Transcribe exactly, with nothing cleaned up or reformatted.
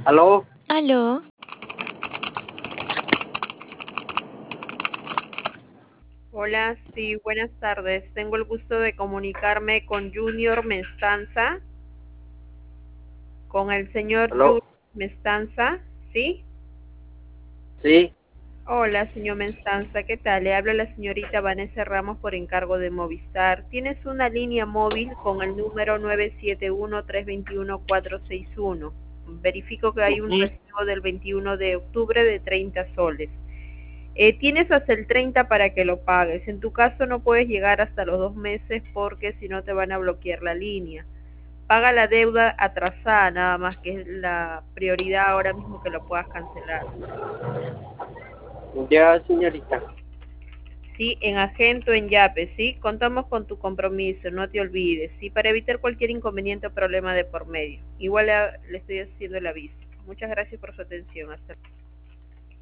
¿Aló? Aló, Hola, sí, buenas tardes. Tengo el gusto de comunicarme con Junior Mestanza, con el señor ¿Aló? Junior Mestanza, ¿sí? Sí, Hola, señor Mestanza, ¿qué tal? Le habla la señorita Vanessa Ramos por encargo de Movistar. Tienes una línea móvil con el número nueve siete uno, tres dos uno, cuatro seis uno. Verifico que hay un ujú, recibo del veintiuno de octubre de treinta soles. Eh, tienes hasta el treinta para que lo pagues. En tu caso no puedes llegar hasta los dos meses porque si no te van a bloquear la línea. Paga la deuda atrasada nada más, que es la prioridad ahora mismo que lo puedas cancelar. ya, señorita. Sí, en Agento, en Yape, sí, contamos con tu compromiso, no te olvides, sí, para evitar cualquier inconveniente o problema de por medio. Igual le, le estoy haciendo el aviso. Muchas gracias por su atención. Hasta